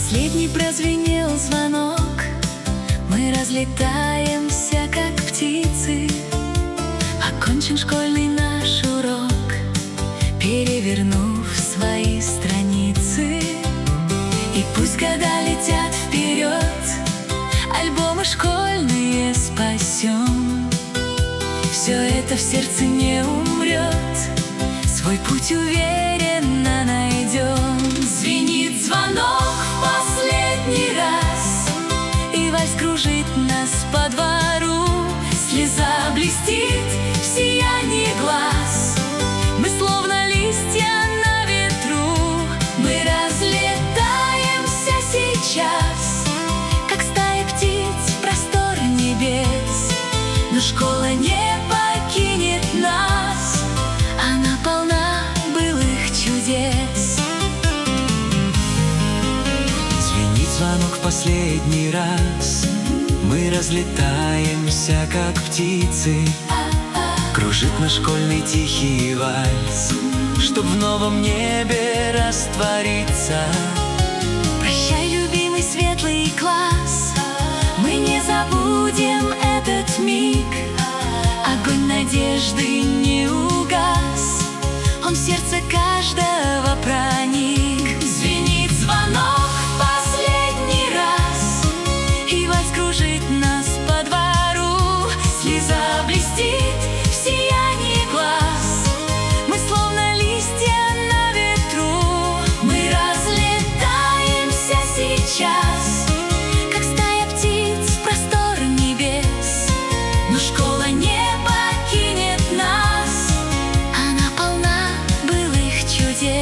Последний прозвенел звонок, мы разлетаемся, как птицы. Окончен школьный наш урок, перевернув свои страницы. И пусть года летят вперед, альбомы школьные спасем. Все это в сердце не умрет, свой путь уверенно найдем. Звенит звонок в последний раз, и вальс кружит нас по двору. Слеза блестит в сиянии глаз, мы словно листья на ветру. Мы разлетаемся сейчас, как стая птиц в простор небес. Но школа не покинет нас, она полна былых чудес. Звенит звонок в последний раз, мы разлетаемся, как птицы. Кружит наш школьный тихий вальс, чтоб в новом небе раствориться. Прощай, любимый светлый класс, мы не забудем этот миг. Огонь надежды не угас, он в сердце каждого проник. Звенит звонок в последний раз, и вальс кружит нас по двору. Слеза блестит в сиянии глаз, мы словно листья на ветру. Мы разлетаемся сейчас, как стая птиц в простор небес. Но школа не покинет нас, она полна былых чудес.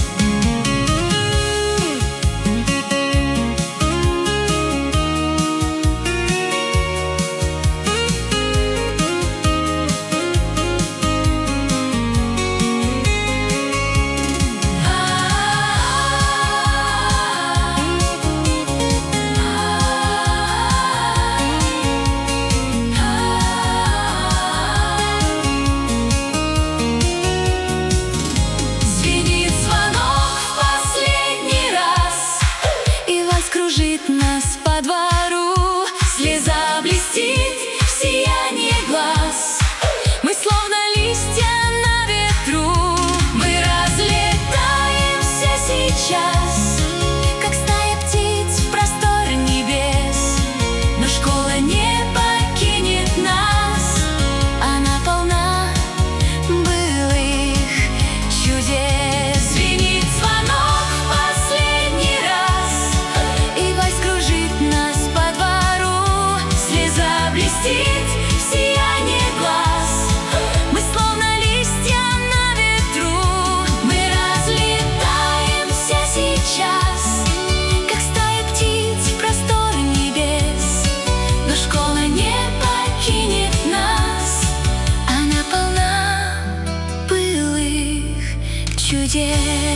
Кружит нас по двору, слеза блестит в сиянии глаз, мы словно листья на ветру. Мы разлетаемся сейчас, как стая птиц в простор небес. Но школа не покинет нас, она полна былых чудес. Звенит звонок в последний раз, и вальс кружит нас по двору. Слеза блестит в сиянии глаз, мы словно листья на ветру. Мы разлетаемся сейчас, как стая птиц в простор небес. Но школа не покинет нас, она полна былых чудес.